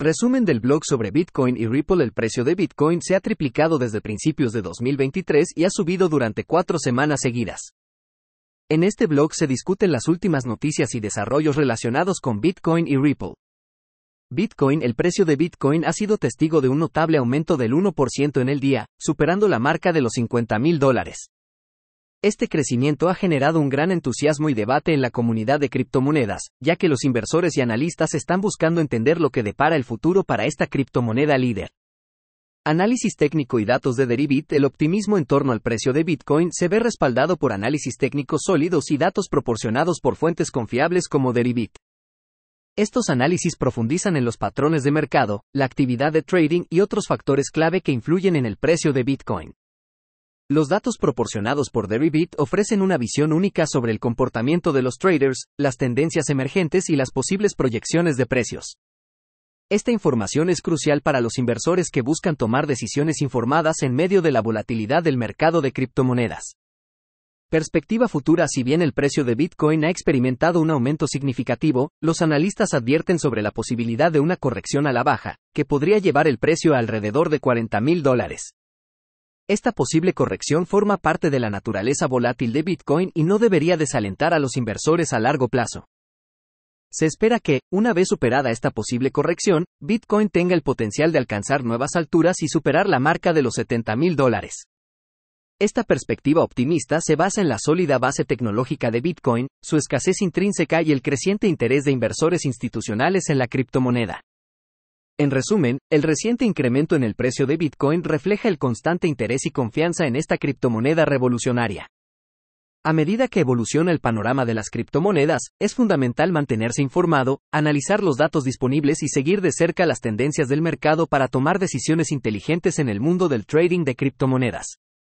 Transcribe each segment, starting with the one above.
Resumen del blog sobre Bitcoin y Ripple. El precio de Bitcoin se ha triplicado desde principios de 2023 y ha subido durante 4 semanas seguidas. En este blog se discuten las últimas noticias y desarrollos relacionados con Bitcoin y Ripple. Bitcoin. El precio de Bitcoin ha sido testigo de un notable aumento del 1% en el día, superando la marca de los $50,000. Este crecimiento ha generado un gran entusiasmo y debate en la comunidad de criptomonedas, ya que los inversores y analistas están buscando entender lo que depara el futuro para esta criptomoneda líder. Análisis técnico y datos de Deribit. El optimismo en torno al precio de Bitcoin se ve respaldado por análisis técnicos sólidos y datos proporcionados por fuentes confiables como Deribit. Estos análisis profundizan en los patrones de mercado, la actividad de trading y otros factores clave que influyen en el precio de Bitcoin. Los datos proporcionados por Deribit ofrecen una visión única sobre el comportamiento de los traders, las tendencias emergentes y las posibles proyecciones de precios. Esta información es crucial para los inversores que buscan tomar decisiones informadas en medio de la volatilidad del mercado de criptomonedas. Perspectiva futura. Si bien el precio de Bitcoin ha experimentado un aumento significativo, los analistas advierten sobre la posibilidad de una corrección a la baja, que podría llevar el precio a alrededor de $40,000. Esta posible corrección forma parte de la naturaleza volátil de Bitcoin y no debería desalentar a los inversores a largo plazo. Se espera que, una vez superada esta posible corrección, Bitcoin tenga el potencial de alcanzar nuevas alturas y superar la marca de los $70,000. Esta perspectiva optimista se basa en la sólida base tecnológica de Bitcoin, su escasez intrínseca y el creciente interés de inversores institucionales en la criptomoneda. En resumen, el reciente incremento en el precio de Bitcoin refleja el constante interés y confianza en esta criptomoneda revolucionaria. A medida que evoluciona el panorama de las criptomonedas, es fundamental mantenerse informado, analizar los datos disponibles y seguir de cerca las tendencias del mercado para tomar decisiones inteligentes en el mundo del trading de criptomonedas.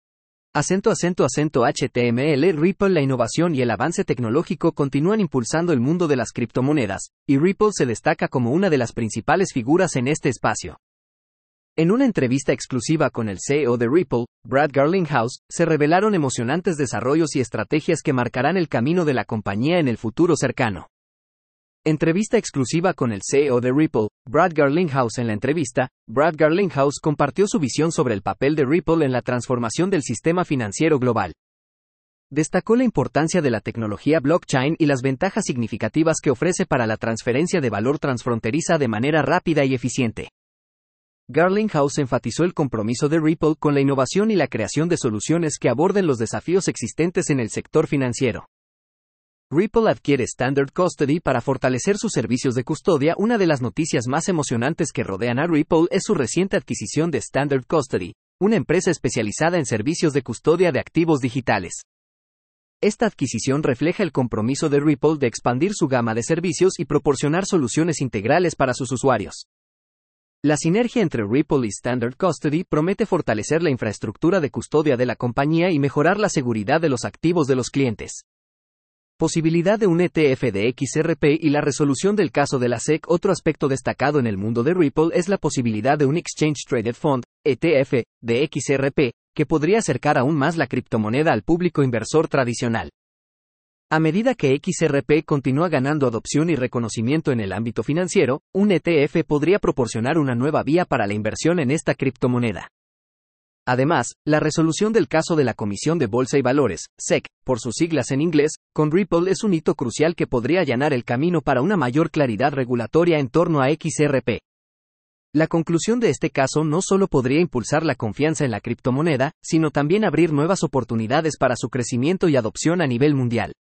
HTML. Ripple. La innovación y el avance tecnológico continúan impulsando el mundo de las criptomonedas, y Ripple se destaca como una de las principales figuras en este espacio. En una entrevista exclusiva con el CEO de Ripple, Brad Garlinghouse, se revelaron emocionantes desarrollos y estrategias que marcarán el camino de la compañía en el futuro cercano. Entrevista exclusiva con el CEO de Ripple, Brad Garlinghouse. En la entrevista, Brad Garlinghouse compartió su visión sobre el papel de Ripple en la transformación del sistema financiero global. Destacó la importancia de la tecnología blockchain y las ventajas significativas que ofrece para la transferencia de valor transfronteriza de manera rápida y eficiente. Garlinghouse enfatizó el compromiso de Ripple con la innovación y la creación de soluciones que aborden los desafíos existentes en el sector financiero. Ripple adquiere Standard Custody para fortalecer sus servicios de custodia. Una de las noticias más emocionantes que rodean a Ripple es su reciente adquisición de Standard Custody, una empresa especializada en servicios de custodia de activos digitales. Esta adquisición refleja el compromiso de Ripple de expandir su gama de servicios y proporcionar soluciones integrales para sus usuarios. La sinergia entre Ripple y Standard Custody promete fortalecer la infraestructura de custodia de la compañía y mejorar la seguridad de los activos de los clientes. Posibilidad de un ETF de XRP y la resolución del caso de la SEC. Otro aspecto destacado en el mundo de Ripple es la posibilidad de un Exchange Traded Fund, ETF, de XRP, que podría acercar aún más la criptomoneda al público inversor tradicional. A medida que XRP continúa ganando adopción y reconocimiento en el ámbito financiero, un ETF podría proporcionar una nueva vía para la inversión en esta criptomoneda. Además, la resolución del caso de la Comisión de Bolsa y Valores, SEC, por sus siglas en inglés, con Ripple es un hito crucial que podría allanar el camino para una mayor claridad regulatoria en torno a XRP. La conclusión de este caso no solo podría impulsar la confianza en la criptomoneda, sino también abrir nuevas oportunidades para su crecimiento y adopción a nivel mundial.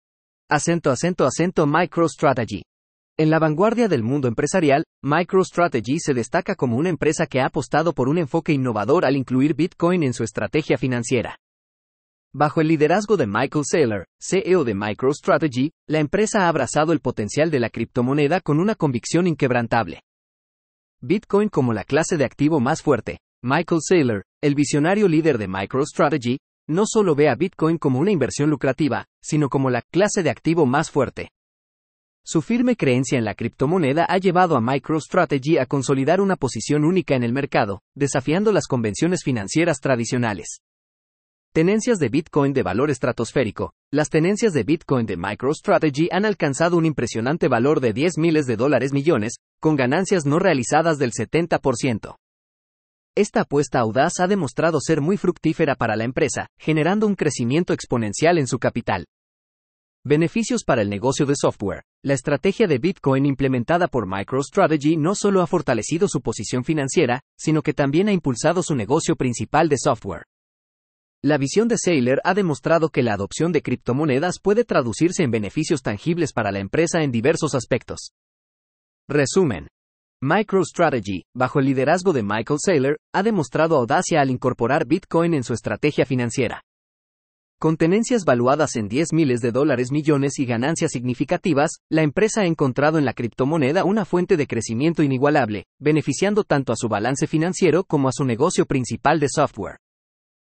MicroStrategy. En la vanguardia del mundo empresarial, MicroStrategy se destaca como una empresa que ha apostado por un enfoque innovador al incluir Bitcoin en su estrategia financiera. Bajo el liderazgo de Michael Saylor, CEO de MicroStrategy, la empresa ha abrazado el potencial de la criptomoneda con una convicción inquebrantable. Bitcoin como la clase de activo más fuerte. Michael Saylor, el visionario líder de MicroStrategy, no solo ve a Bitcoin como una inversión lucrativa, sino como la clase de activo más fuerte. Su firme creencia en la criptomoneda ha llevado a MicroStrategy a consolidar una posición única en el mercado, desafiando las convenciones financieras tradicionales. Tenencias de Bitcoin de valor estratosférico. Las tenencias de Bitcoin de MicroStrategy han alcanzado un impresionante valor de 10 miles de dólares millones, con ganancias no realizadas del 70%. Esta apuesta audaz ha demostrado ser muy fructífera para la empresa, generando un crecimiento exponencial en su capital. Beneficios para el negocio de software. La estrategia de Bitcoin implementada por MicroStrategy no solo ha fortalecido su posición financiera, sino que también ha impulsado su negocio principal de software. La visión de Saylor ha demostrado que la adopción de criptomonedas puede traducirse en beneficios tangibles para la empresa en diversos aspectos. Resumen. MicroStrategy, bajo el liderazgo de Michael Saylor, ha demostrado audacia al incorporar Bitcoin en su estrategia financiera. Con tenencias valuadas en 10 miles de dólares millones y ganancias significativas, la empresa ha encontrado en la criptomoneda una fuente de crecimiento inigualable, beneficiando tanto a su balance financiero como a su negocio principal de software.